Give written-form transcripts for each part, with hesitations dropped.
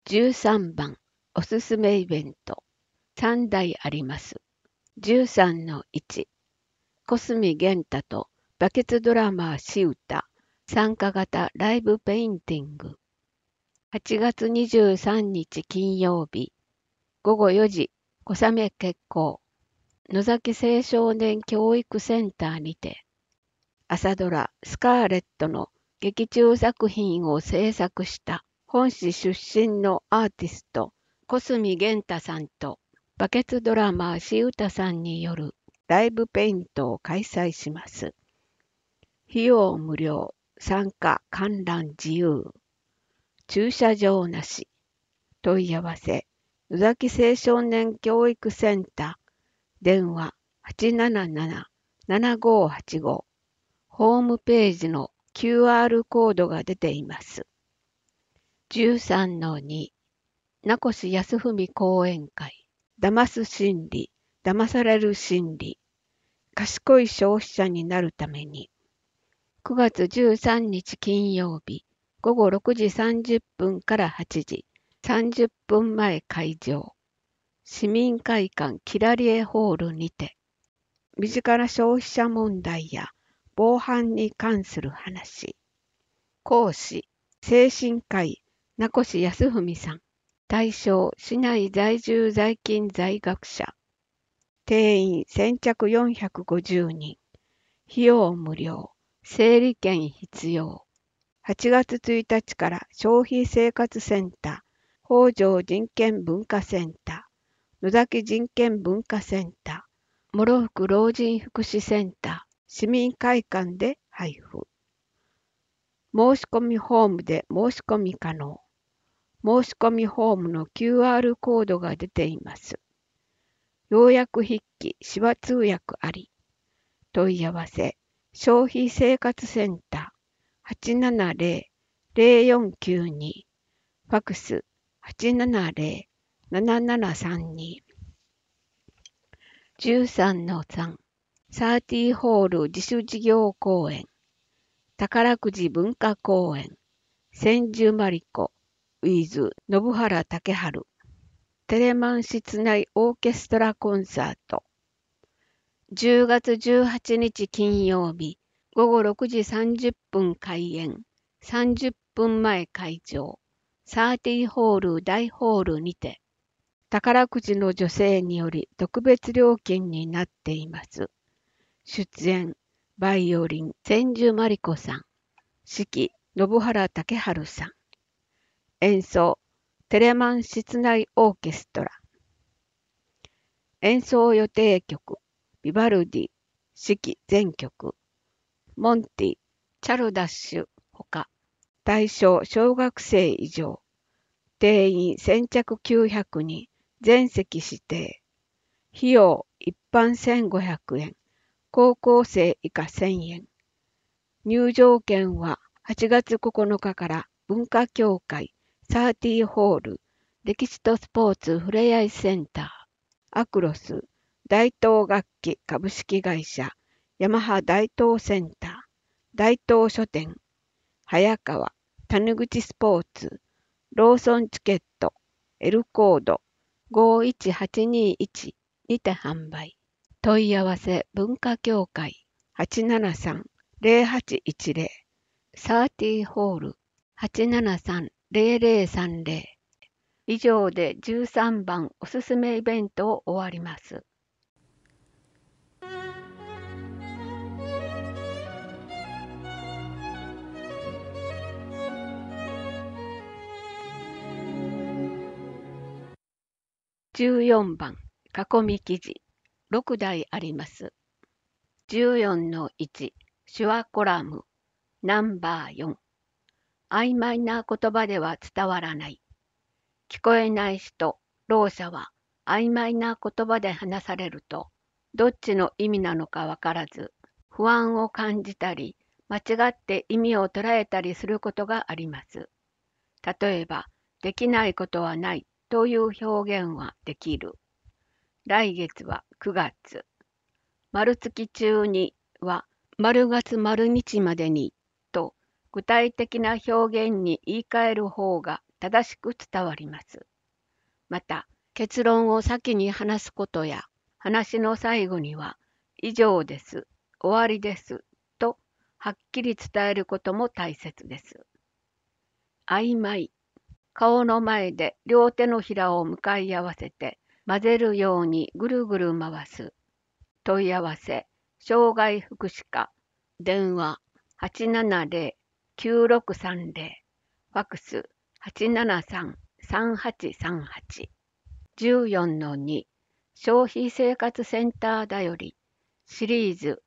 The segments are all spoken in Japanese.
13番おすすめイベント3台あります。13-1小杉源太とバケツドラマーシウタ参加型ライブペインティング8月23日金曜日午後4時小雨決行野崎青少年教育センターにて朝ドラスカーレットの劇中作品を制作した本市出身のアーティスト小杉源太さんとバケツドラマーシウタさんによるライブペイントを開催します。費用無料、参加観覧自由、駐車場なし、問い合わせ、野崎青少年教育センター、電話877-7585、ホームページの QR コードが出ています。13-2名越康文講演会騙す心理、騙される心理賢い消費者になるために9月13日金曜日午後6時30分から8時30分前会場市民会館キラリエホールにて身近な消費者問題や防犯に関する話講師精神科医名越康文さん対象市内在住在勤在学者定員先着450人費用無料整理券必要8月1日から消費生活センター北条人権文化センター野崎人権文化センター諸福老人福祉センター市民会館で配布申し込みフォームで申し込み可能申し込みフォームの QR コードが出ています。要約筆記、手話通訳あり。問い合わせ、消費生活センター 870-0492、ファクス 870-7732。13-3、サーティホール自主事業公演、宝くじ文化公演、千住まりこ、ウィズ信原武春テレマン室内オーケストラコンサート10月18日金曜日午後6時30分開演30分前会場サーティホール大ホールにて宝くじの女性により特別料金になっています。出演バイオリン千住まりこさん指揮信原武春さん演奏テレマン室内オーケストラ演奏予定曲ビバルディ指揮全曲モンティチャルダッシュほか対象小学生以上定員先着900人全席指定費用一般1500円高校生以下1000円入場券は8月9日から文化協会サーティホール歴史とスポーツふれあいセンターアクロス大東楽器株式会社ヤマハ大東センター大東書店早川谷口スポーツローソンチケット L コード51821にて販売問い合わせ文化協会873-0810サーティホール873-0030以上で13番おすすめイベントを終わります。14番囲み記事6題あります。14-1手話コラムナンバー4曖昧な言葉では伝わらない聞こえない人、ろう者は曖昧な言葉で話されるとどっちの意味なのかわからず不安を感じたり間違って意味を捉えたりすることがあります。例えばできないことはないという表現はできる。来月は9月。丸月中には丸月丸日までにと具体的な表現に言い換える方が正しく伝わります。また、結論を先に話すことや、話の最後には、以上です、終わりです、とはっきり伝えることも大切です。曖昧。顔の前で両手のひらを向かい合わせて混ぜるようにぐるぐる回す。問い合わせ、障害福祉課、電話870-9630、ファクス873-3838。14-2、消費生活センターだより、シリーズ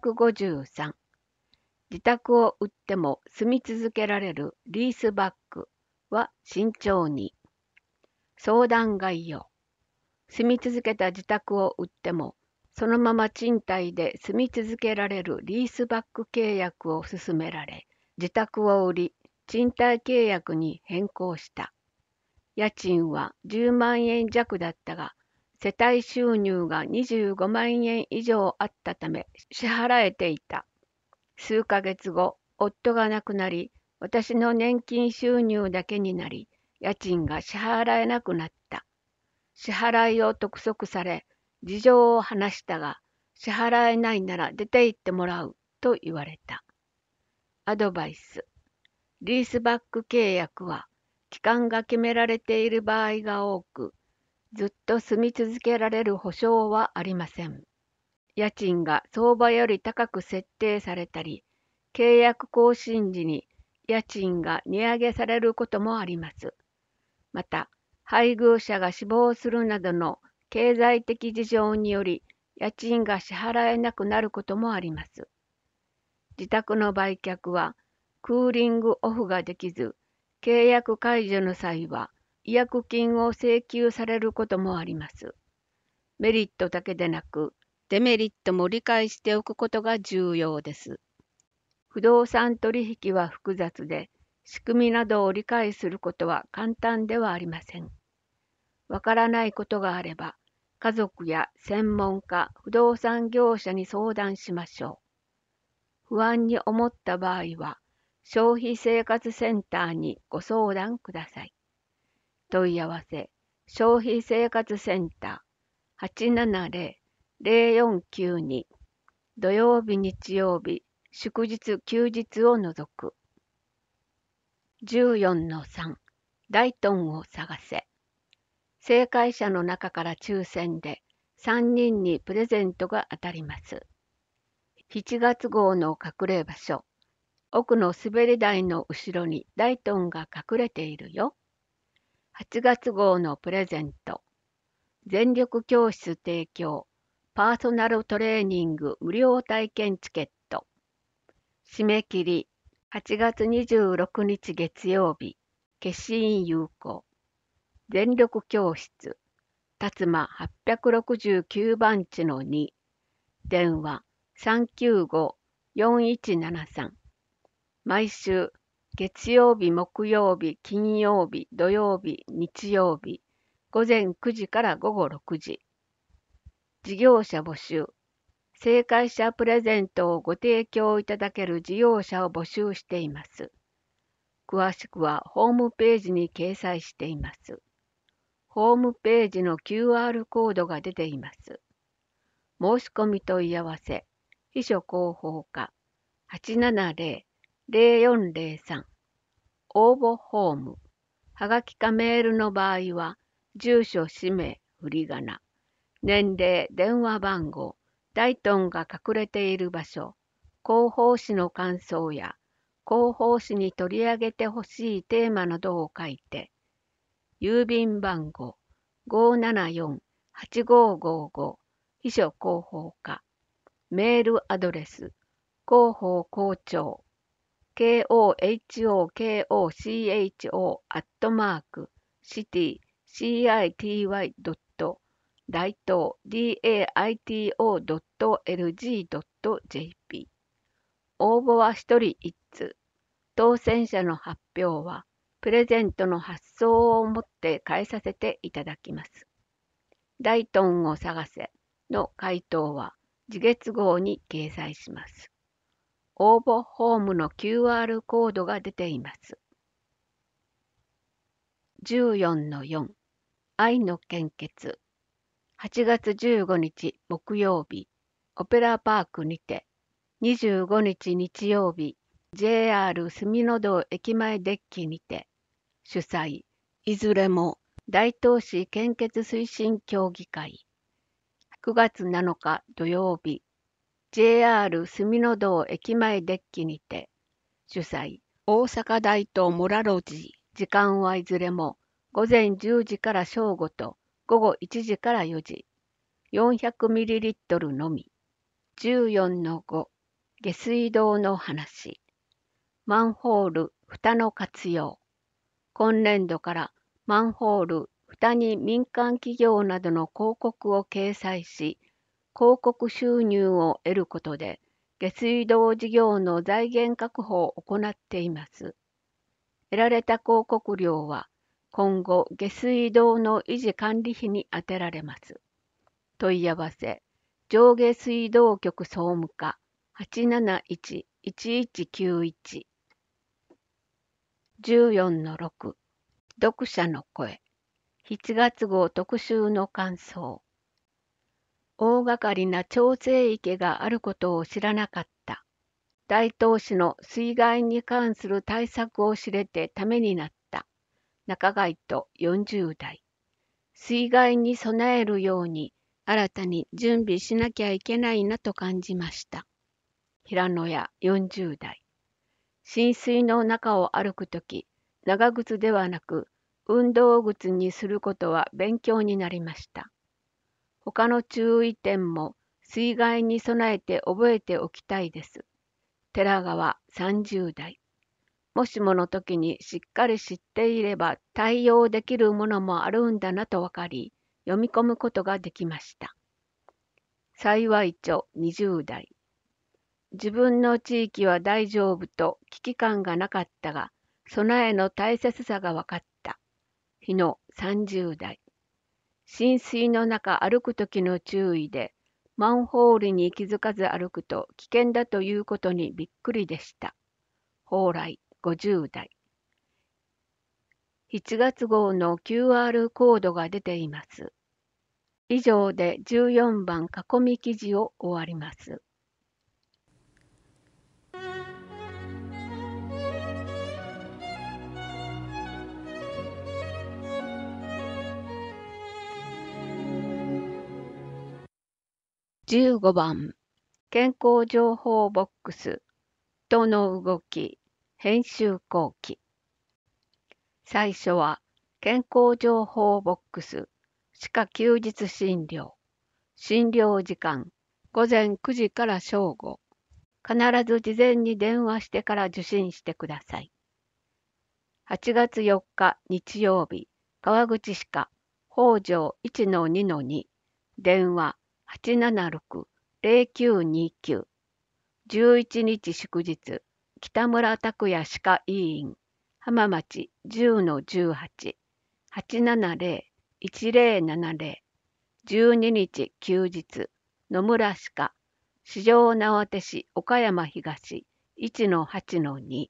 253。自宅を売っても住み続けられるリースバックは慎重に。相談概要。住み続けた自宅を売っても、そのまま賃貸で住み続けられるリースバック契約を勧められ、自宅を売り、賃貸契約に変更した。家賃は10万円弱だったが、世帯収入が25万円以上あったため支払えていた。数ヶ月後、夫が亡くなり、私の年金収入だけになり、家賃が支払えなくなった。支払いを督促され、事情を話したが、支払えないなら出て行ってもらうと言われた。アドバイス。リースバック契約は、期間が決められている場合が多く、ずっと住み続けられる保証はありません。家賃が相場より高く設定されたり、契約更新時に家賃が値上げされることもあります。また、配偶者が死亡するなどの経済的事情により家賃が支払えなくなることもあります。自宅の売却はクーリングオフができず、契約解除の際は違約金を請求されることもあります。メリットだけでなく、デメリットも理解しておくことが重要です。不動産取引は複雑で、仕組みなどを理解することは簡単ではありません。わからないことがあれば、家族や専門家、不動産業者に相談しましょう。不安に思った場合は、消費生活センターにご相談ください。問い合わせ、消費生活センター870-0492、土曜日日曜日、祝日休日を除く。14-3、大トンを探せ。正解者の中から抽選で3人にプレゼントが当たります。7月号の隠れ場所。奥の滑り台の後ろに大トンが隠れているよ。8月号のプレゼント。全力教室提供。パーソナルトレーニング無料体験チケット。締め切り。8月26日月曜日。消印有効。全力教室。辰馬869番地の2。電話395-4173。毎週、月曜日、木曜日、金曜日、土曜日、日曜日、午前9時から午後6時。事業者募集。正解者プレゼントをご提供いただける事業者を募集しています。詳しくはホームページに掲載しています。ホームページの QR コードが出ています。申し込み問い合わせ、秘書広報課870-0403。応募フォーム。はがきかメールの場合は、住所、氏名、振り仮名、年齢、電話番号、大トンが隠れている場所、広報誌の感想や、広報誌に取り上げてほしいテーマなどを書いて、郵便番号574-8555、秘書広報課、メールアドレス、広報校長、kohchocho.city.daito.lg.jp。 応募は一人一通。当選者の発表は、プレゼントの発送をもって返させていただきます。大トンを探せの回答は、次月号に掲載します。応募フォームの QR コードが出ています。 14-4 愛の献血8月15日木曜日オペラパークにて25日日曜日 JR 住の堂駅前デッキにて主催いずれも大東市献血推進協議会9月7日土曜日 JR 住の堂駅前デッキにて主催大阪大東モラロジー時間はいずれも午前10時から正午と午後1時から4時 400ml のみ 14-5 下水道の話マンホール蓋の活用今年度からマンホール蓋に民間企業などの広告を掲載し広告収入を得ることで下水道事業の財源確保を行っています。得られた広告料は今後下水道の維持管理費に充てられます。問い合わせ上下水道局総務課 871-1191 14-6 読者の声7月号特集の感想大掛かりな調整池があることを知らなかった。大東市の水害に関する対策を知れてためになった。中貝と40代。水害に備えるように新たに準備しなきゃいけないなと感じました。平野屋40代。浸水の中を歩くとき、長靴ではなく運動靴にすることは勉強になりました。他の注意点も水害に備えて覚えておきたいです。寺川30代。もしもの時にしっかり知っていれば対応できるものもあるんだなと分かり、読み込むことができました。幸い町20代。自分の地域は大丈夫と危機感がなかったが、備えの大切さが分かった。日野30代。浸水の中歩くときの注意で、マンホールに気づかず歩くと危険だということにびっくりでした。蓬莱50代。7月号の QR コードが出ています。以上で14番囲み記事を終わります。15番健康情報ボックス人の動き編集後期最初は健康情報ボックス歯科休日診療診療時間午前9時から正午必ず事前に電話してから受診してください。8月4日日曜日川口歯科北条 1-2-2 電話876-0929 11日祝日北村拓也歯科医院浜町 10-18 870-1070 12日休日野村歯科四条畷市岡山東 1-8-2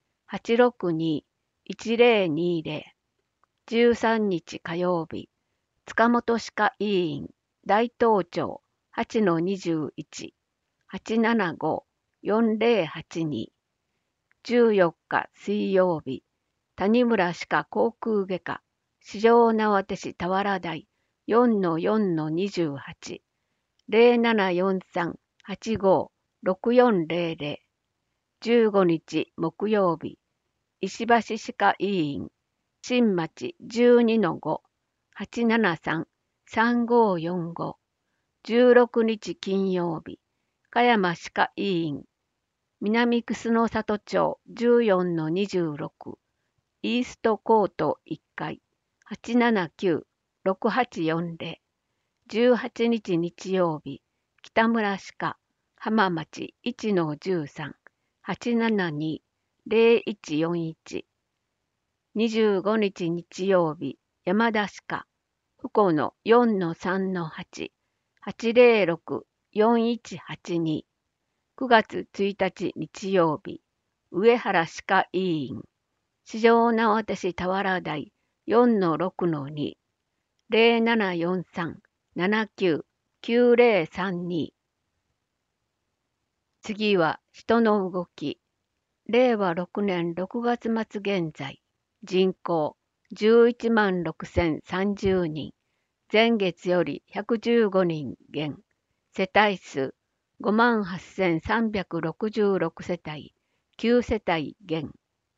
862-1020 13日火曜日塚本歯科医院大東町 8-21 875-4082 14日水曜日谷村歯科口腔外科四条畷市田原台 4-4-28 0743-85-6400 15日木曜日石橋歯科医院新町 12-5 873-3545 16日金曜日香山歯科医院南楠の里町 14-26 イーストコート1階 879-6840 18日日曜日北村歯科浜町 1-13 872-0141 25日日曜日山田歯科福野 4-3-8 806-4182 9月1日日曜日上原歯科医院四条畷市田原台 4-6-2、0743-79-9032。次は人の動き。令和6年6月末現在、人口11万6030人、前月より115人減、世帯数5万8366世帯、9世帯減。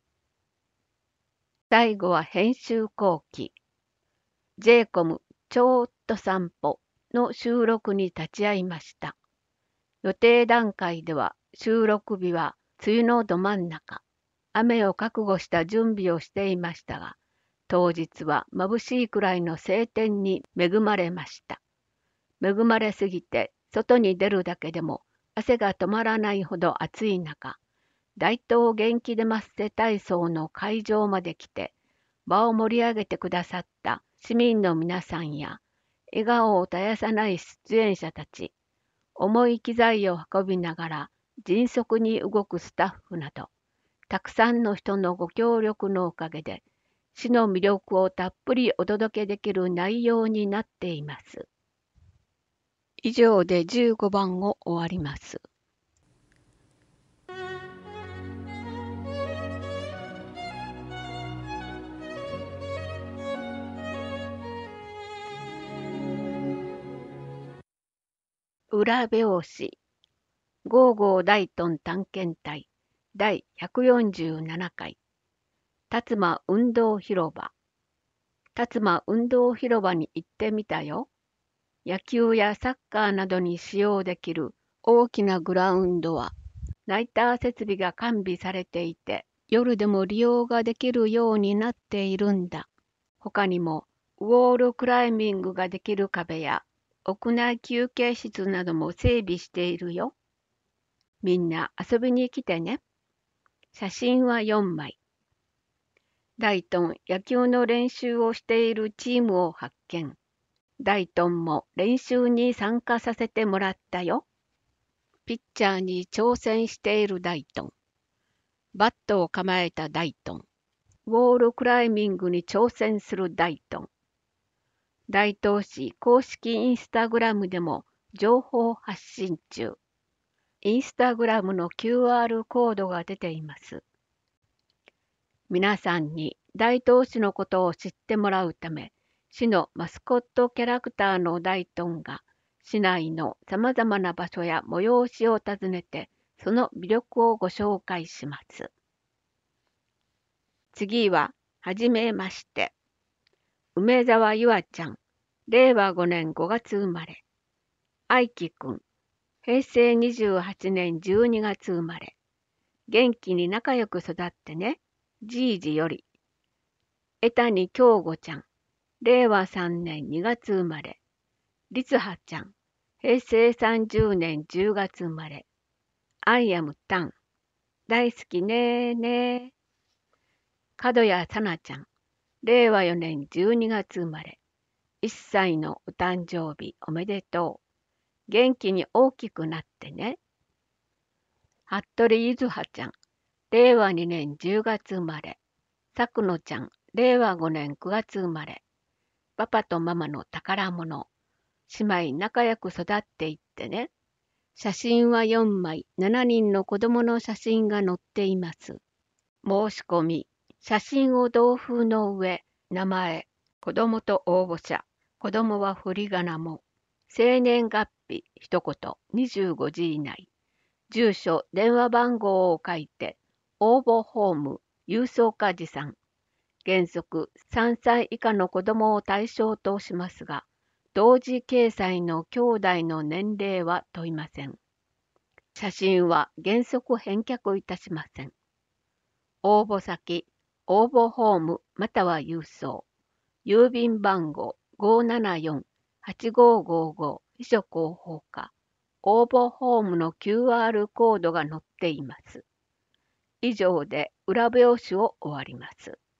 最後は編集後期。J-COM ちょっと散歩の収録に立ち会いました。予定段階では収録日は梅雨のど真ん中、雨を覚悟した準備をしていましたが、当日は眩しいくらいの晴天に恵まれました。恵まれすぎて外に出るだけでも汗が止まらないほど暑い中、大東元気でますせ体操の会場まで来て、場を盛り上げてくださった市民の皆さんや、笑顔を絶やさない出演者たち、重い機材を運びながら迅速に動くスタッフなど、たくさんの人のご協力のおかげで、市の魅力をたっぷりお届けできる内容になっています。以上で15番を終わります。裏表紙ゴーゴー大東探検隊第147回辰馬運動広場。辰馬運動広場に行ってみたよ。野球やサッカーなどに使用できる大きなグラウンドはナイター設備が完備されていて、夜でも利用ができるようになっているんだ。他にもウォールクライミングができる壁や屋内休憩室なども整備しているよ。みんな遊びに来てね。写真は4枚。大東野球の練習をしているチームを発見。大東も練習に参加させてもらったよ。ピッチャーに挑戦している大東。バットを構えた大東。ウォールクライミングに挑戦する大東。大東市公式インスタグラムでも情報発信中。インスタグラムの QR コードが出ています。皆さんに大東市のことを知ってもらうため、市のマスコットキャラクターの大東が市内のさまざまな場所や催しを訪ねて、その魅力をご紹介します。次は、はじめまして。梅沢ゆあちゃん、令和5年5月生まれ。愛樹くん、平成28年12月生まれ。元気に仲良く育ってね。じいじより。江谷京吾ちゃん、令和3年2月生まれ。律葉ちゃん、平成30年10月生まれ。アイアムタン、大好きねーねー。角谷さなちゃん、令和4年12月生まれ。1歳のお誕生日おめでとう。元気に大きくなってね。服部ゆずはちゃん、令和2年10月生まれ。さくのちゃん、令和5年9月生まれ。パパとママの宝物。姉妹仲良く育っていってね。写真は4枚、7人の子供の写真が載っています。申し込み。写真を同封の上、名前、子供と応募者、子供は振り仮名も、生年月日一言25字以内、住所、電話番号を書いて、応募フォーム、郵送課持参。原則3歳以下の子供を対象としますが、同時掲載の兄弟の年齢は問いません。写真は原則返却いたしません。応募先、応募フォームまたは郵送。郵便番号 574-8555 秘書広報課。応募フォームの QR コードが載っています。以上で裏表紙を終わります。